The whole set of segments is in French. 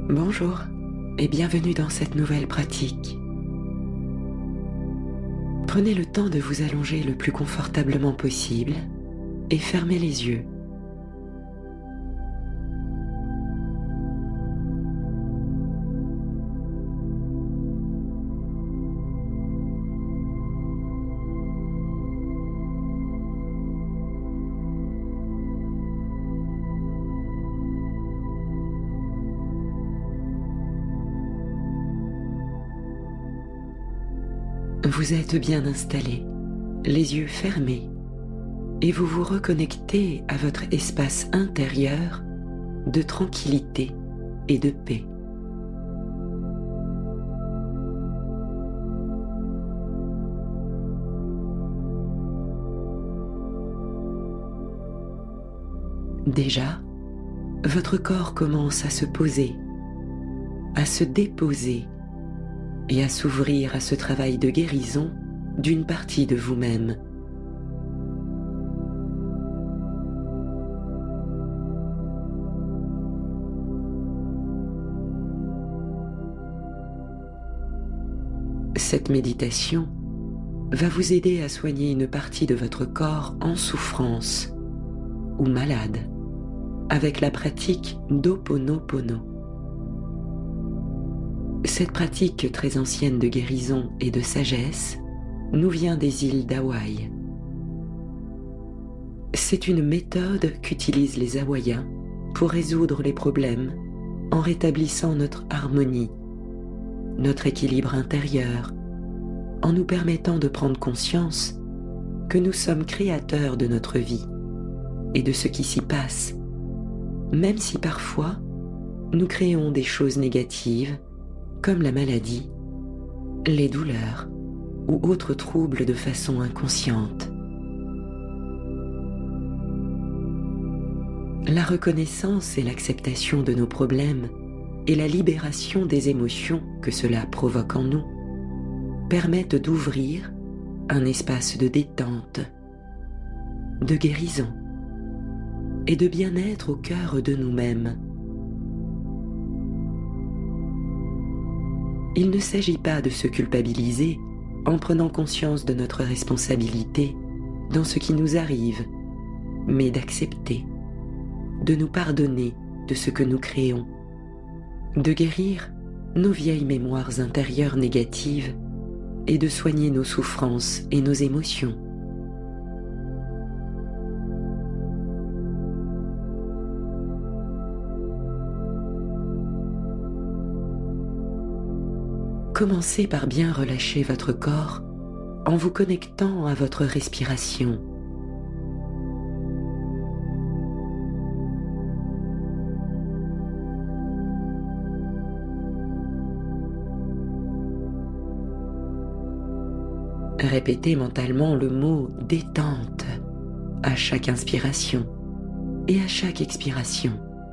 Bonjour et bienvenue dans cette nouvelle pratique. Prenez le temps de vous allonger le plus confortablement possible et fermez les yeux. Vous êtes bien installé, les yeux fermés, et vous vous reconnectez à votre espace intérieur de tranquillité et de paix. Déjà, votre corps commence à se poser, à se déposer et à s'ouvrir à ce travail de guérison d'une partie de vous-même. Cette méditation va vous aider à soigner une partie de votre corps en souffrance ou malade avec la pratique d'Ho'oponopono. Cette pratique très ancienne de guérison et de sagesse nous vient des îles d'Hawaï. C'est une méthode qu'utilisent les Hawaïens pour résoudre les problèmes en rétablissant notre harmonie, notre équilibre intérieur, en nous permettant de prendre conscience que nous sommes créateurs de notre vie et de ce qui s'y passe, même si parfois nous créons des choses négatives comme la maladie, les douleurs ou autres troubles de façon inconsciente. La reconnaissance et l'acceptation de nos problèmes et la libération des émotions que cela provoque en nous permettent d'ouvrir un espace de détente, de guérison et de bien-être au cœur de nous-mêmes. Il ne s'agit pas de se culpabiliser en prenant conscience de notre responsabilité dans ce qui nous arrive, mais d'accepter, de nous pardonner de ce que nous créons, de guérir nos vieilles mémoires intérieures négatives et de soigner nos souffrances et nos émotions. Commencez par bien relâcher votre corps en vous connectant à votre respiration. Répétez mentalement le mot « détente » à chaque inspiration et à chaque expiration.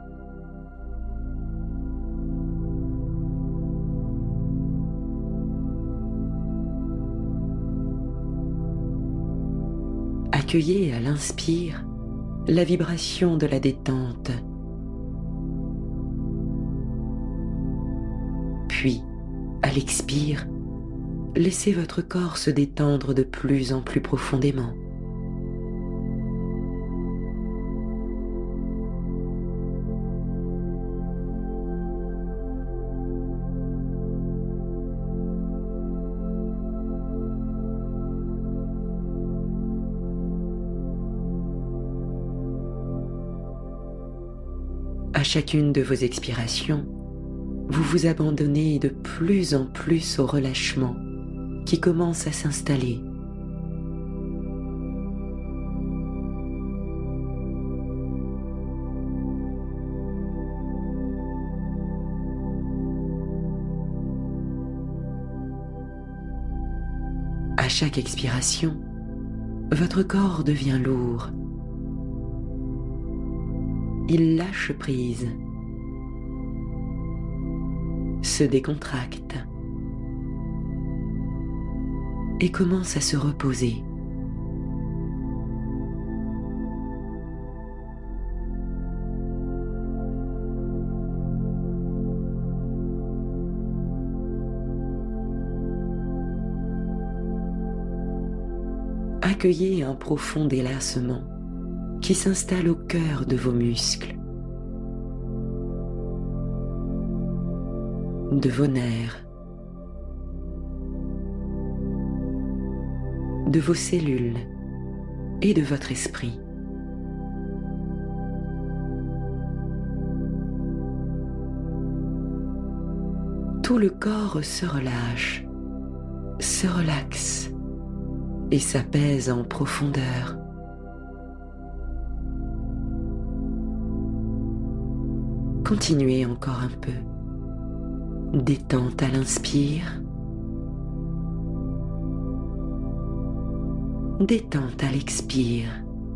Accueillez à l'inspire la vibration de la détente. Puis, à l'expire, laissez votre corps se détendre de plus en plus profondément. À chacune de vos expirations, vous vous abandonnez de plus en plus au relâchement qui commence à s'installer. À chaque expiration, votre corps devient lourd. Il lâche prise, se décontracte et commence à se reposer. accueillez un profond délassement qui s'installe au cœur de vos muscles, de vos nerfs, de vos cellules et de votre esprit. Tout le corps se relâche, se relaxe et s'apaise en profondeur. Continuez encore un peu. Détente à l'inspire, détente à l'expire.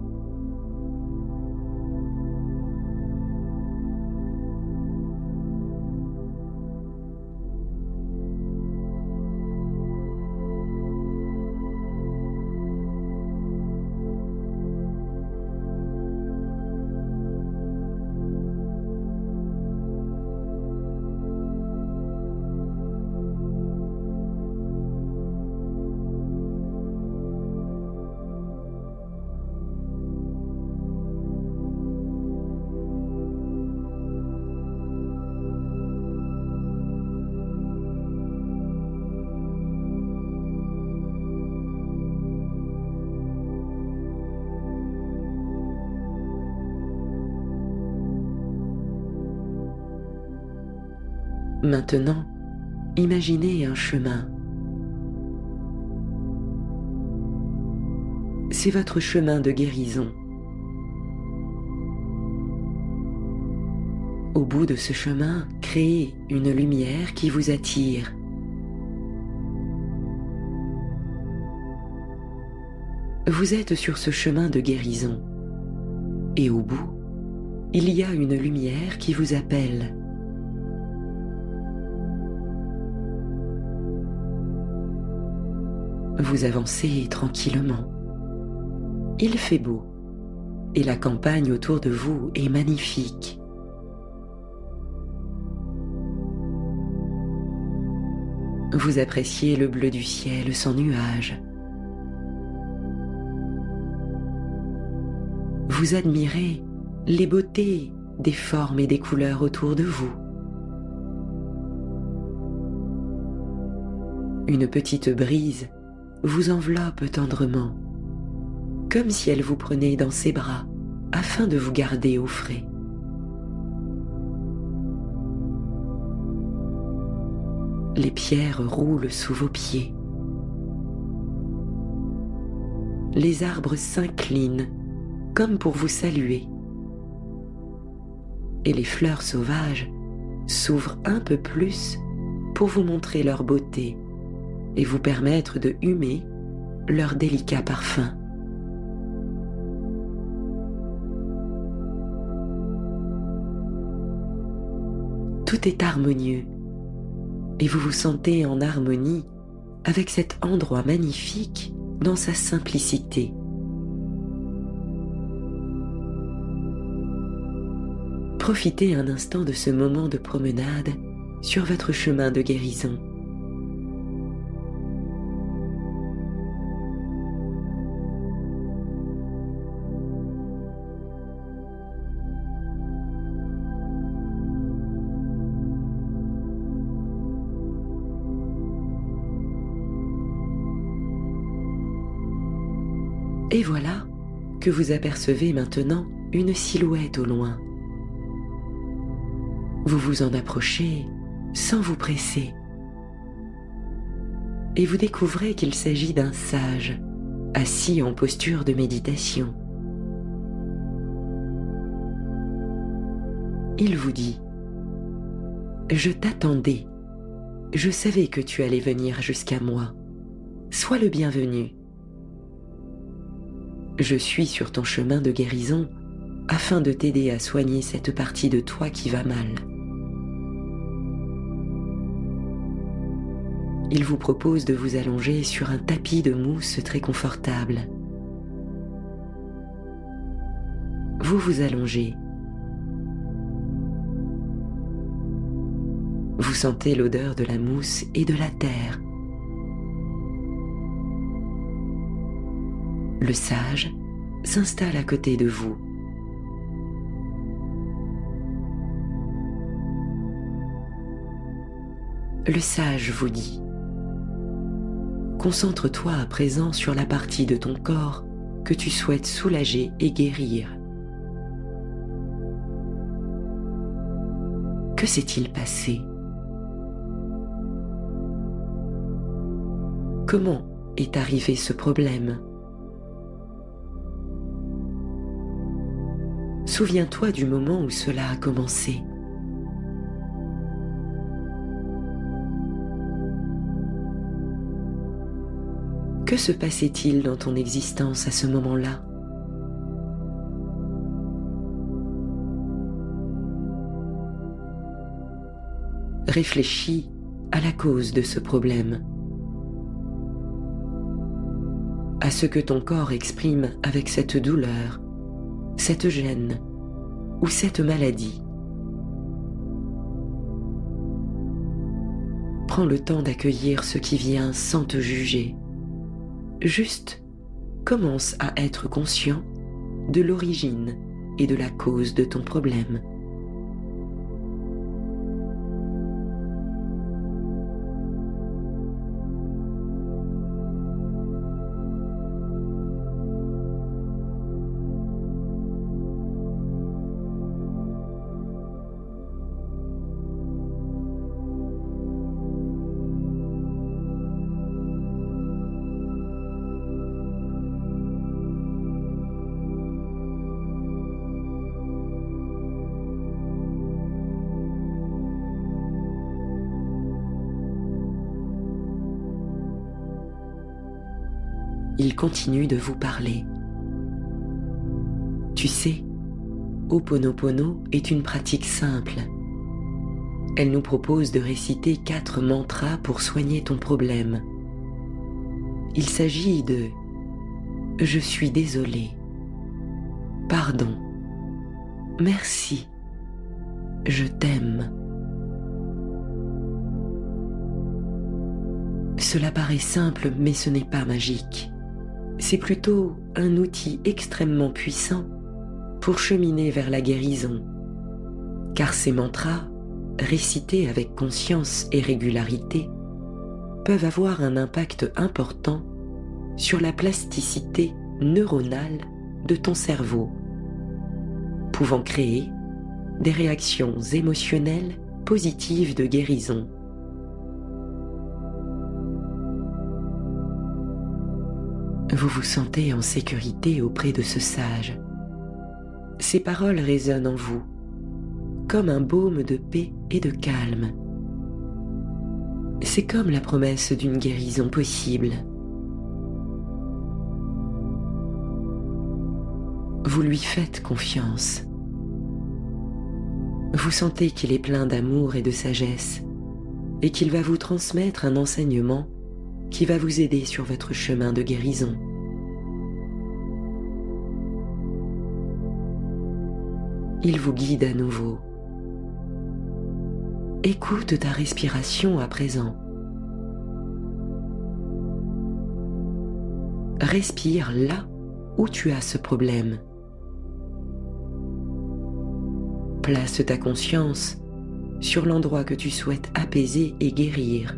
Maintenant, imaginez un chemin. C'est votre chemin de guérison. Au bout de ce chemin, créez une lumière qui vous attire. Vous êtes sur ce chemin de guérison. Et au bout, il y a une lumière qui vous appelle. Vous avancez tranquillement. Il fait beau et la campagne autour de vous est magnifique. Vous appréciez le bleu du ciel sans nuages. Vous admirez les beautés des formes et des couleurs autour de vous. Une petite brise vous enveloppe tendrement, comme si elle vous prenait dans ses bras afin de vous garder au frais. Les pierres roulent sous vos pieds. Les arbres s'inclinent comme pour vous saluer. Et les fleurs sauvages s'ouvrent un peu plus pour vous montrer leur beauté et vous permettre de humer leur délicat parfum. Tout est harmonieux et vous vous sentez en harmonie avec cet endroit magnifique dans sa simplicité. Profitez un instant de ce moment de promenade sur votre chemin de guérison. Et voilà que vous apercevez maintenant une silhouette au loin. Vous vous en approchez sans vous presser. Et vous découvrez qu'il s'agit d'un sage, assis en posture de méditation. Il vous dit : « Je t'attendais, je savais que tu allais venir jusqu'à moi. Sois le bienvenu. Je suis sur ton chemin de guérison afin de t'aider à soigner cette partie de toi qui va mal. » Il vous propose de vous allonger sur un tapis de mousse très confortable. Vous vous allongez. Vous sentez l'odeur de la mousse et de la terre. Le sage s'installe à côté de vous. Le sage vous dit: concentre-toi à présent sur la partie de ton corps que tu souhaites soulager et guérir. Que s'est-il passé? Comment est arrivé ce problème? Souviens-toi du moment où cela a commencé. Que se passait-il dans ton existence à ce moment-là? Réfléchis à la cause de ce problème, à ce que ton corps exprime avec cette douleur, cette gêne ou cette maladie. Prends le temps d'accueillir ce qui vient sans te juger. Juste commence à être conscient de l'origine et de la cause de ton problème. Il continue de vous parler. Tu sais, Ho'oponopono est une pratique simple. Elle nous propose de réciter 4 mantras pour soigner ton problème. Il s'agit de « Je suis désolé »,« Pardon »,« Merci »,« Je t'aime ». Cela paraît simple, mais ce n'est pas magique. C'est plutôt un outil extrêmement puissant pour cheminer vers la guérison, car ces mantras, récités avec conscience et régularité, peuvent avoir un impact important sur la plasticité neuronale de ton cerveau, pouvant créer des réactions émotionnelles positives de guérison. Vous vous sentez en sécurité auprès de ce sage. Ses paroles résonnent en vous, comme un baume de paix et de calme. C'est comme la promesse d'une guérison possible. Vous lui faites confiance. Vous sentez qu'il est plein d'amour et de sagesse, et qu'il va vous transmettre un enseignement qui va vous aider sur votre chemin de guérison. Il vous guide à nouveau. Écoute ta respiration à présent. Respire là où tu as ce problème. Place ta conscience sur l'endroit que tu souhaites apaiser et guérir.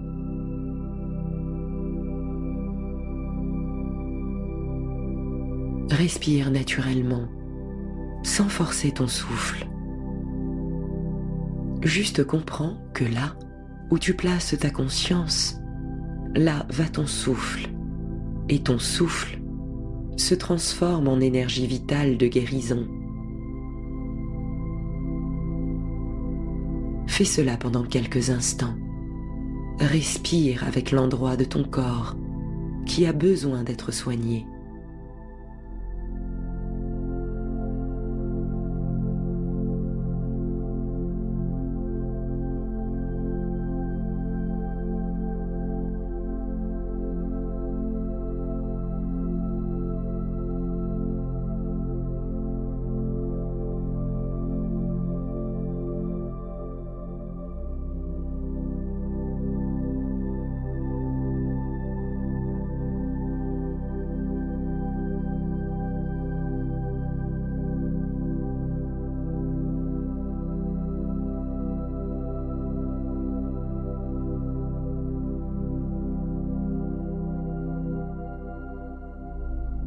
Respire naturellement, sans forcer ton souffle. Juste comprends que là où tu places ta conscience, là va ton souffle, et ton souffle se transforme en énergie vitale de guérison. Fais cela pendant quelques instants. Respire avec l'endroit de ton corps qui a besoin d'être soigné.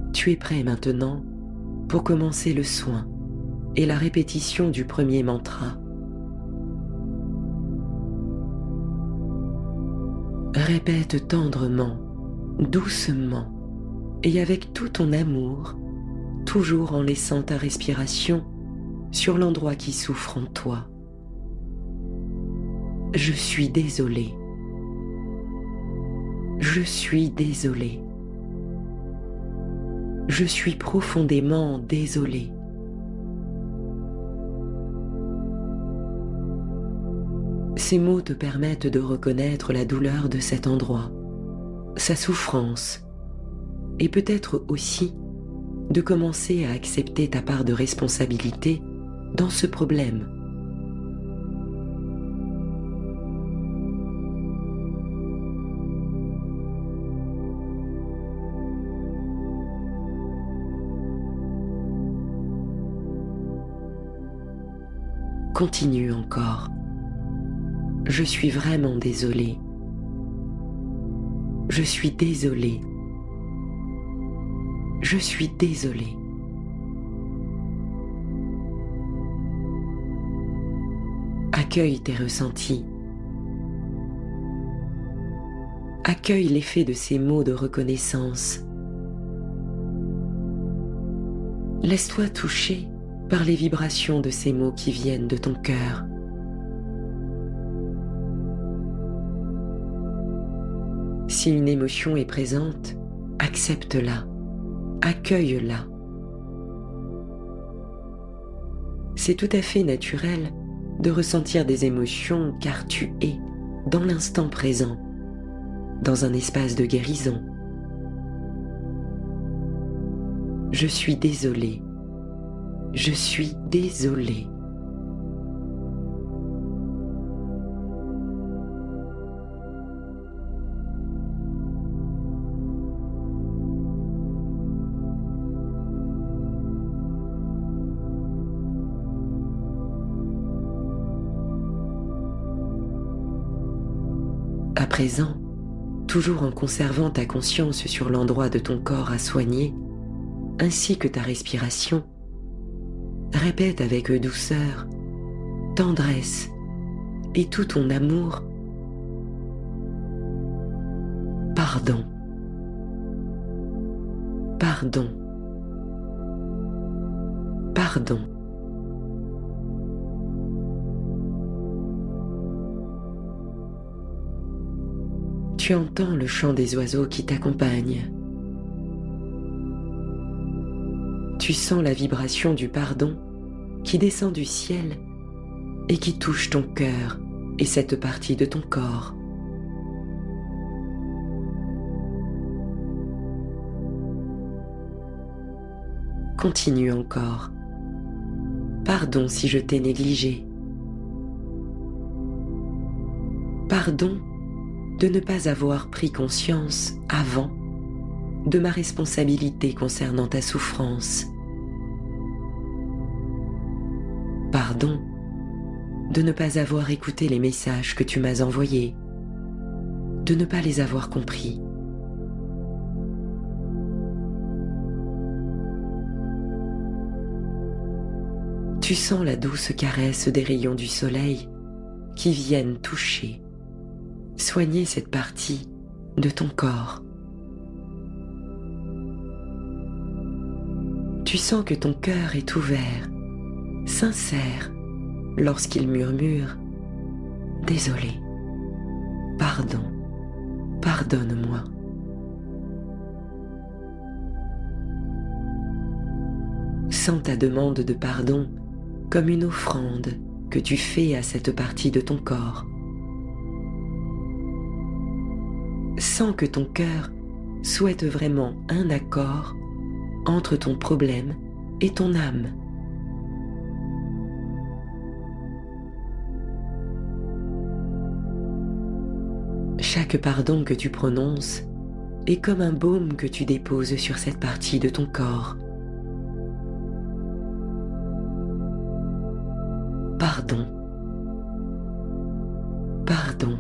Tu es prêt maintenant pour commencer le soin et la répétition du premier mantra. Répète tendrement, doucement et avec tout ton amour, toujours en laissant ta respiration sur l'endroit qui souffre en toi. Je suis désolé. Je suis désolé. Je suis profondément désolé. Ces mots te permettent de reconnaître la douleur de cet endroit, sa souffrance, et peut-être aussi de commencer à accepter ta part de responsabilité dans ce problème. Continue encore. Je suis vraiment désolé. Je suis désolé. Je suis désolé. Accueille tes ressentis. Accueille l'effet de ces mots de reconnaissance. Laisse-toi toucher par les vibrations de ces mots qui viennent de ton cœur. Si une émotion est présente, accepte-la, accueille-la. C'est tout à fait naturel de ressentir des émotions car tu es dans l'instant présent, dans un espace de guérison. Je suis désolé. Je suis désolé. À présent, toujours en conservant ta conscience sur l'endroit de ton corps à soigner, ainsi que ta respiration, répète avec douceur, tendresse et tout ton amour. Pardon. Pardon. Pardon. Tu entends le chant des oiseaux qui t'accompagnent. Tu sens la vibration du pardon qui descend du ciel et qui touche ton cœur et cette partie de ton corps. Continue encore. Pardon si je t'ai négligé. Pardon de ne pas avoir pris conscience avant de ma responsabilité concernant ta souffrance. Pardon de ne pas avoir écouté les messages que tu m'as envoyés, de ne pas les avoir compris. Tu sens la douce caresse des rayons du soleil qui viennent toucher, soigner cette partie de ton corps. Tu sens que ton cœur est ouvert, sincère, lorsqu'il murmure « Désolé, pardon, pardonne-moi ». Sens ta demande de pardon comme une offrande que tu fais à cette partie de ton corps. Sens que ton cœur souhaite vraiment un accord entre ton problème et ton âme. Chaque pardon que tu prononces est comme un baume que tu déposes sur cette partie de ton corps. Pardon. Pardon.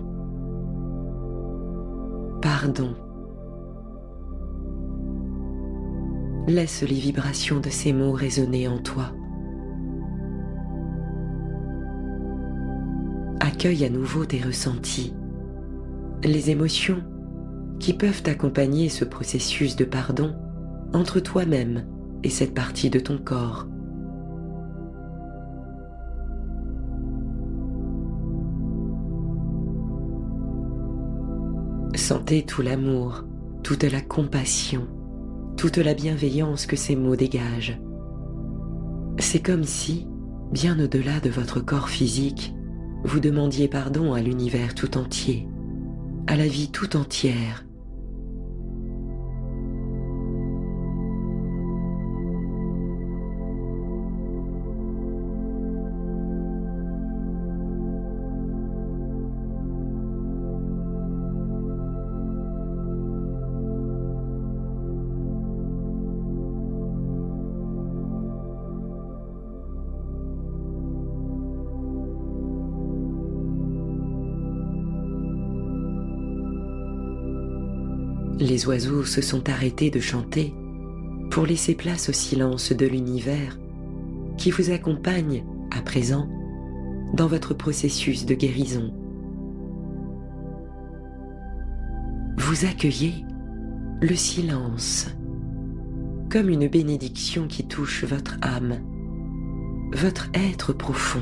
Pardon. Laisse les vibrations de ces mots résonner en toi. Accueille à nouveau tes ressentis, les émotions qui peuvent accompagner ce processus de pardon entre toi-même et cette partie de ton corps. Sentez tout l'amour, toute la compassion, toute la bienveillance que ces mots dégagent. C'est comme si, bien au-delà de votre corps physique, vous demandiez pardon à l'univers tout entier, à la vie tout entière. Les oiseaux se sont arrêtés de chanter pour laisser place au silence de l'univers qui vous accompagne à présent dans votre processus de guérison. Vous accueillez le silence comme une bénédiction qui touche votre âme, votre être profond.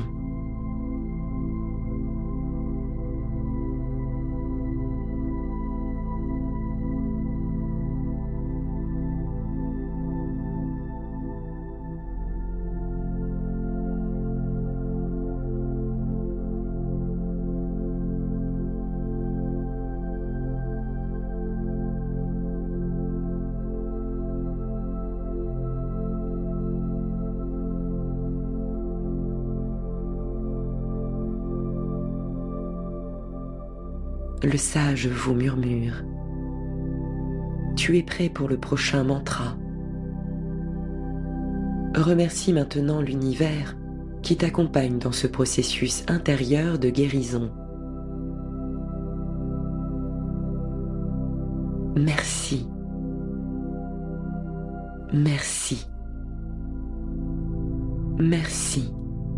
Le sage vous murmure. Tu es prêt pour le prochain mantra. Remercie maintenant l'univers qui t'accompagne dans ce processus intérieur de guérison. Merci. Merci. Merci.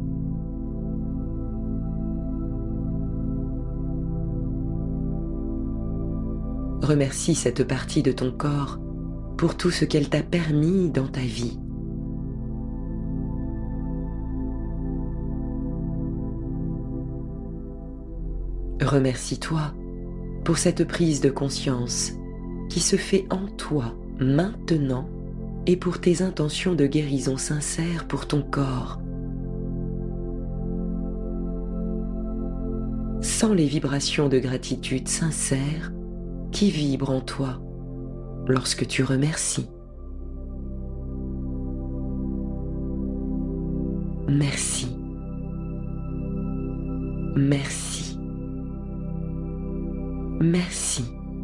Remercie cette partie de ton corps pour tout ce qu'elle t'a permis dans ta vie. Remercie-toi pour cette prise de conscience qui se fait en toi maintenant et pour tes intentions de guérison sincères pour ton corps. Sens les vibrations de gratitude sincère qui vibrent en toi lorsque tu remercies. Merci. Merci. Merci.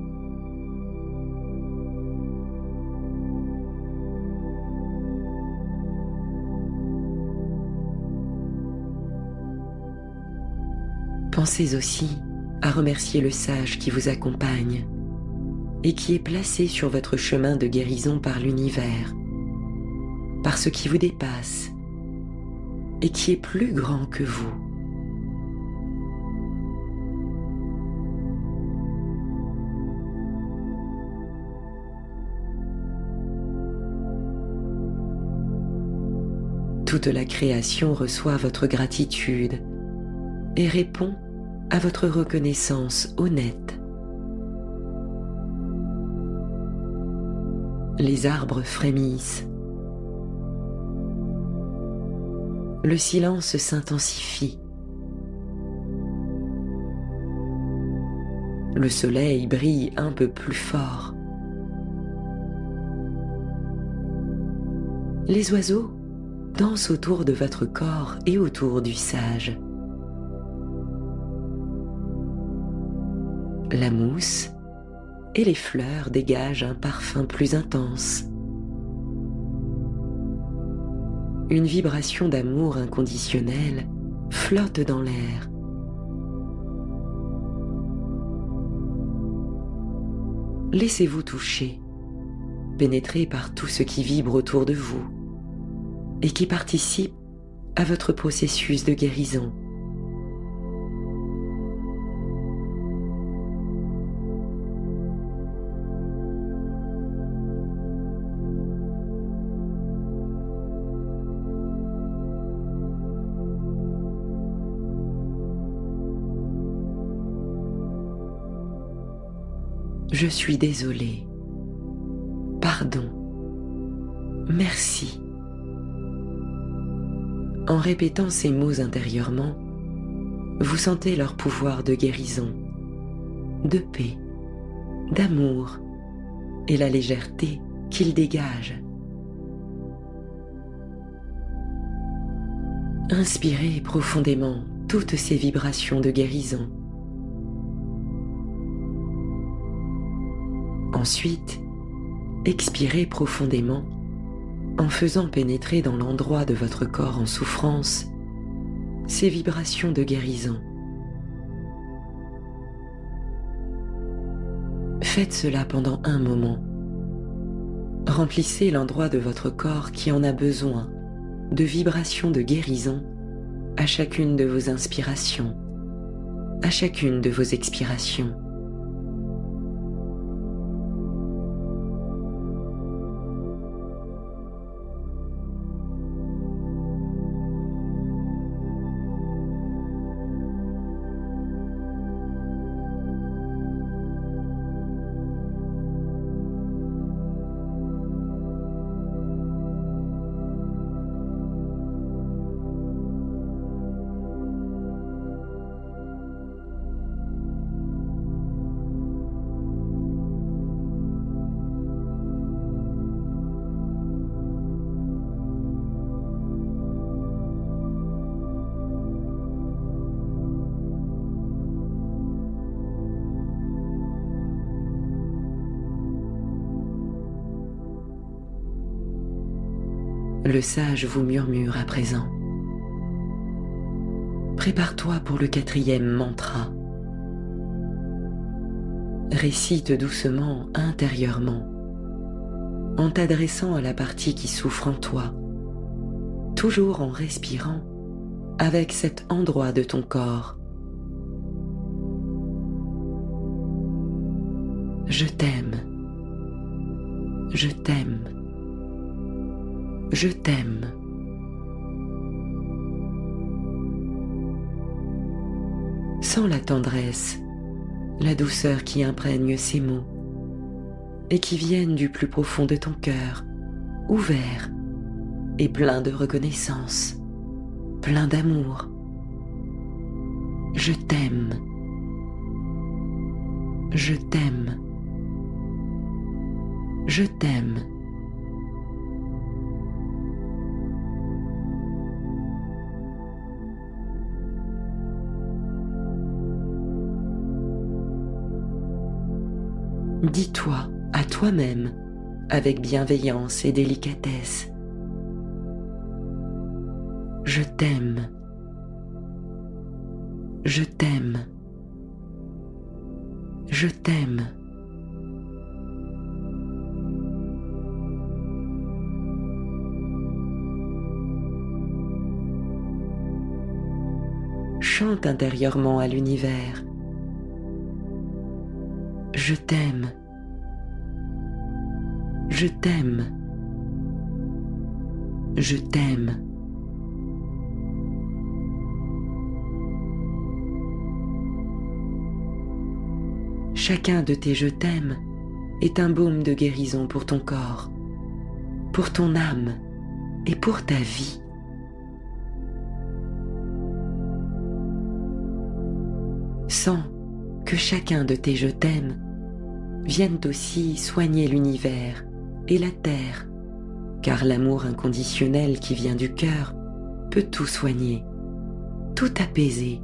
Pensez aussi à remercier le sage qui vous accompagne et qui est placé sur votre chemin de guérison par l'univers, par ce qui vous dépasse et qui est plus grand que vous. Toute la création reçoit votre gratitude et répond à votre reconnaissance honnête. Les arbres frémissent. Le silence s'intensifie. Le soleil brille un peu plus fort. Les oiseaux dansent autour de votre corps et autour du sage. La mousse et les fleurs dégagent un parfum plus intense. Une vibration d'amour inconditionnel flotte dans l'air. Laissez-vous toucher pénétré par tout ce qui vibre autour de vous et qui participe à votre processus de guérison. Je suis désolé. Pardon. Merci. En répétant ces mots intérieurement, vous sentez leur pouvoir de guérison, de paix, d'amour et la légèreté qu'ils dégagent. Inspirez profondément toutes ces vibrations de guérison. Ensuite, expirez profondément en faisant pénétrer dans l'endroit de votre corps en souffrance ces vibrations de guérison. Faites cela pendant un moment. Remplissez l'endroit de votre corps qui en a besoin de vibrations de guérison à chacune de vos inspirations, à chacune de vos expirations. Le sage vous murmure à présent. Prépare-toi pour le 4e mantra. Récite doucement intérieurement, en t'adressant à la partie qui souffre en toi, toujours en respirant avec cet endroit de ton corps. Je t'aime. Je t'aime. Je t'aime. Sens la tendresse, la douceur qui imprègne ces mots et qui viennent du plus profond de ton cœur, ouvert et plein de reconnaissance, plein d'amour. Je t'aime. Je t'aime. Je t'aime. Dis-toi à toi-même avec bienveillance et délicatesse. Je t'aime. Je t'aime. Je t'aime. Chante intérieurement à l'univers. Je t'aime. Je t'aime. Je t'aime. Chacun de tes je t'aime est un baume de guérison pour ton corps, pour ton âme et pour ta vie. Sens que chacun de tes je t'aime viennent aussi soigner l'univers et la terre, car l'amour inconditionnel qui vient du cœur peut tout soigner, tout apaiser.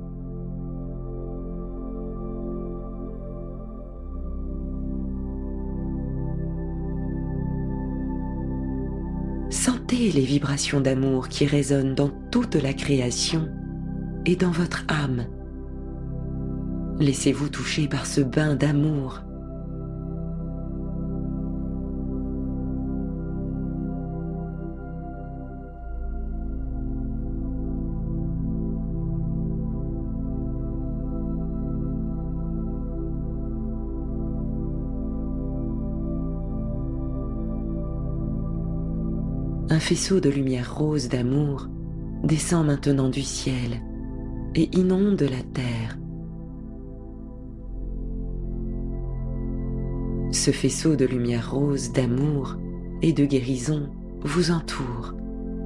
Sentez les vibrations d'amour qui résonnent dans toute la création et dans votre âme. Laissez-vous toucher par ce bain d'amour. Un faisceau de lumière rose d'amour descend maintenant du ciel et inonde la terre. Ce faisceau de lumière rose d'amour et de guérison vous entoure.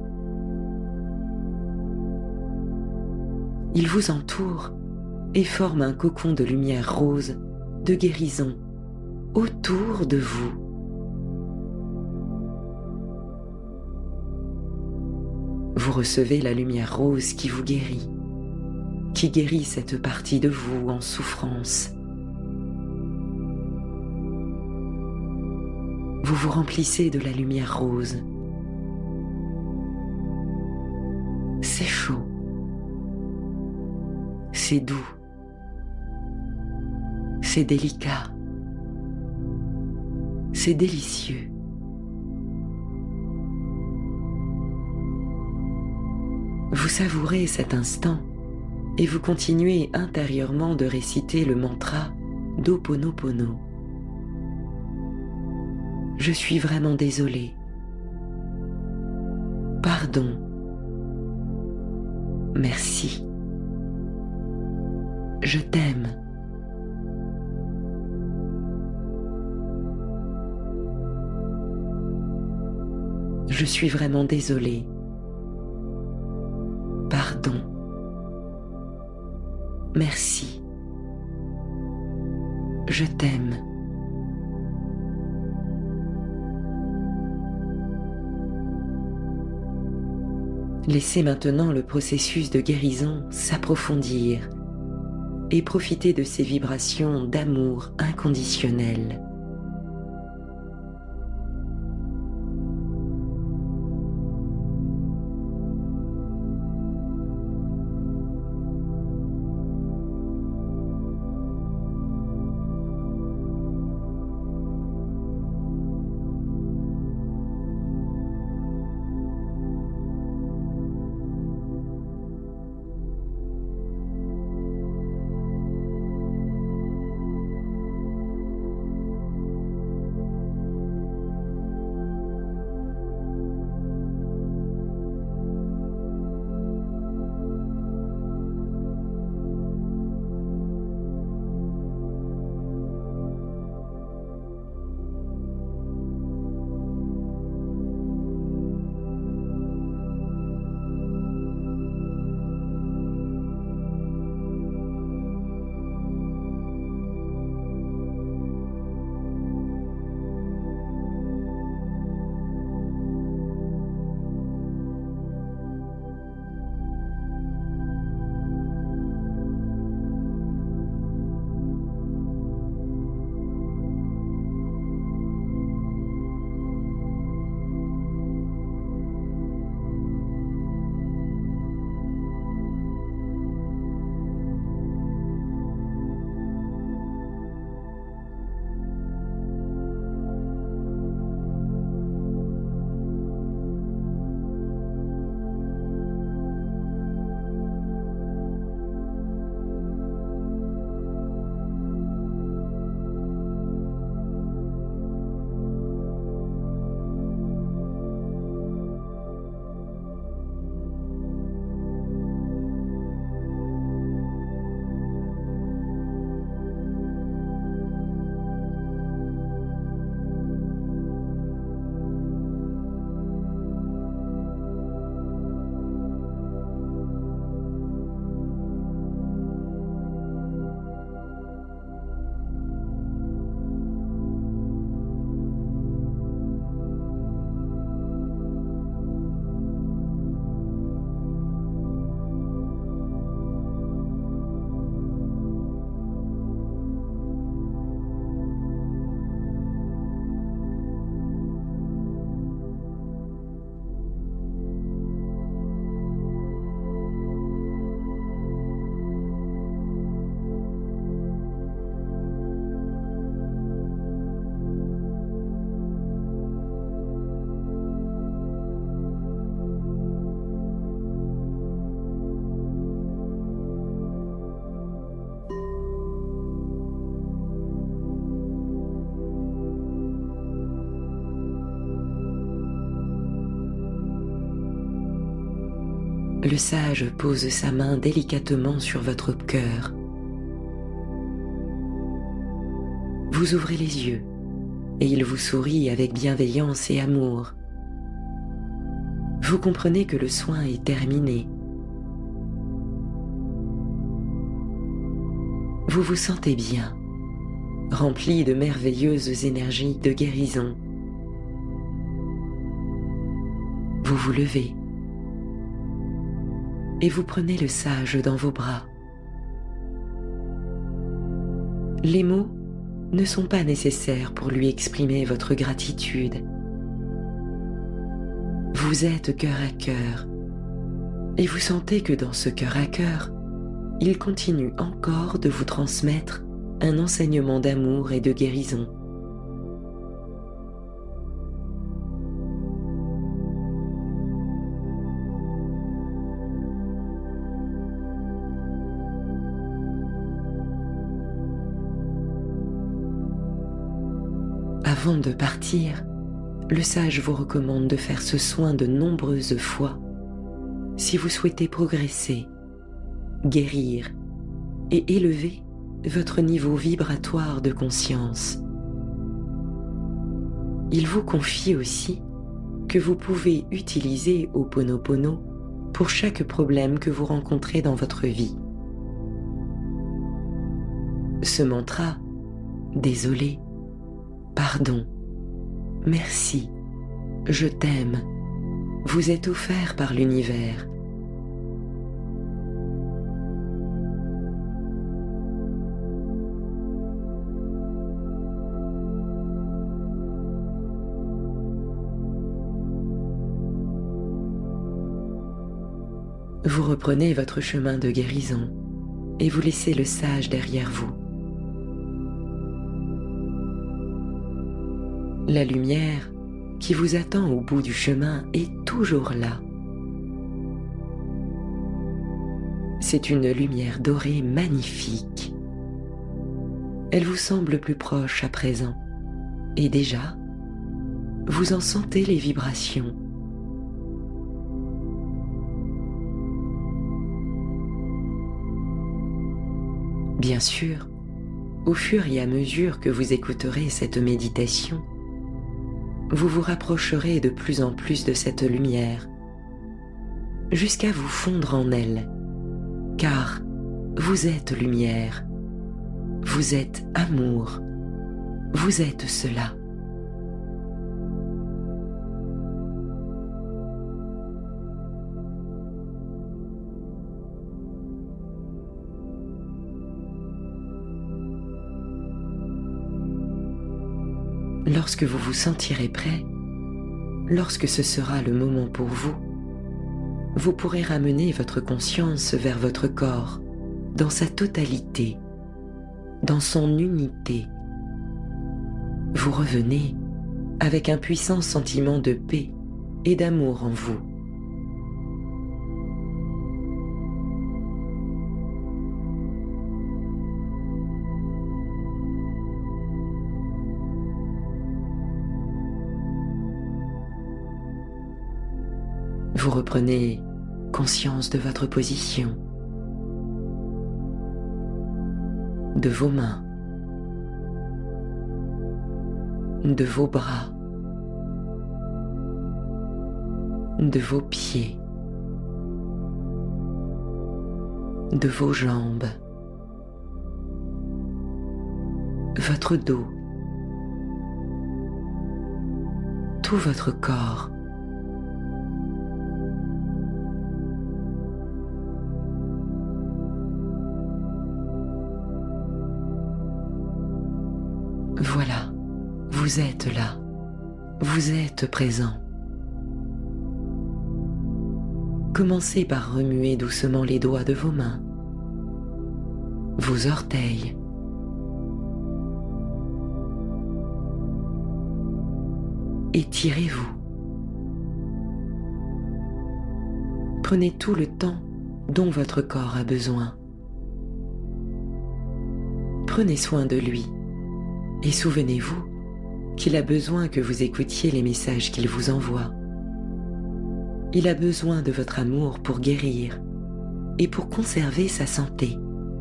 Il vous entoure et forme un cocon de lumière rose, de guérison, autour de vous. Vous recevez la lumière rose qui vous guérit, qui guérit cette partie de vous en souffrance. Vous vous remplissez de la lumière rose. C'est chaud. C'est doux. C'est délicat. C'est délicieux. Vous savourez cet instant et vous continuez intérieurement de réciter le mantra d'Ho'oponopono. Je suis vraiment désolé. Pardon. Merci. Je t'aime. Je suis vraiment désolé. Pardon. Merci. Je t'aime. Laissez maintenant le processus de guérison s'approfondir et profitez de ces vibrations d'amour inconditionnel. le sage pose sa main délicatement sur votre cœur. Vous ouvrez les yeux et il vous sourit avec bienveillance et amour. Vous comprenez que le soin est terminé. Vous vous sentez bien, rempli de merveilleuses énergies de guérison. Vous vous levez et vous prenez le sage dans vos bras. Les mots ne sont pas nécessaires pour lui exprimer votre gratitude. Vous êtes cœur à cœur et vous sentez que dans ce cœur à cœur, il continue encore de vous transmettre un enseignement d'amour et de guérison. Avant de partir, le sage vous recommande de faire ce soin de nombreuses fois si vous souhaitez progresser, guérir et élever votre niveau vibratoire de conscience. Il vous confie aussi que vous pouvez utiliser Ho'oponopono pour chaque problème que vous rencontrez dans votre vie. Ce mantra, désolé, pardon, merci, je t'aime, vous est offert par l'univers. Vous reprenez votre chemin de guérison et vous laissez le sage derrière vous. La lumière qui vous attend au bout du chemin est toujours là. C'est une lumière dorée magnifique. Elle vous semble plus proche à présent et déjà, vous en sentez les vibrations. Bien sûr, au fur et à mesure que vous écouterez cette méditation, vous vous rapprocherez de plus en plus de cette lumière, jusqu'à vous fondre en elle, car vous êtes lumière, vous êtes amour, vous êtes cela. Lorsque vous vous sentirez prêt, lorsque ce sera le moment pour vous, vous pourrez ramener votre conscience vers votre corps, dans sa totalité, dans son unité. Vous revenez avec un puissant sentiment de paix et d'amour en vous. Vous reprenez conscience de votre position, de vos mains, de vos bras, de vos pieds, de vos jambes, votre dos, tout votre corps. Voilà, vous êtes là, vous êtes présent. Commencez par remuer doucement les doigts de vos mains, vos orteils, étirez-vous. Prenez tout le temps dont votre corps a besoin. Prenez soin de lui. Et souvenez-vous qu'il a besoin que vous écoutiez les messages qu'il vous envoie. Il a besoin de votre amour pour guérir et pour conserver sa santé.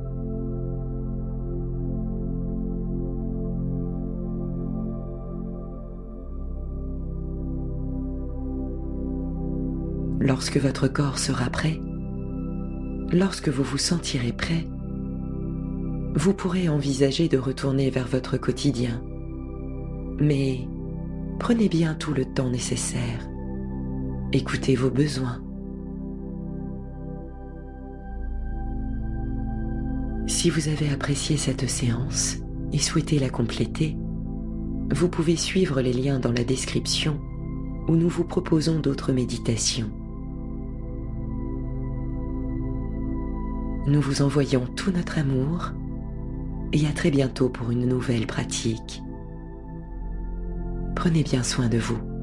Lorsque votre corps sera prêt, lorsque vous vous sentirez prêt, vous pourrez envisager de retourner vers votre quotidien. Mais prenez bien tout le temps nécessaire. Écoutez vos besoins. Si vous avez apprécié cette séance et souhaitez la compléter, vous pouvez suivre les liens dans la description où nous vous proposons d'autres méditations. Nous vous envoyons tout notre amour et à très bientôt pour une nouvelle pratique. Prenez bien soin de vous.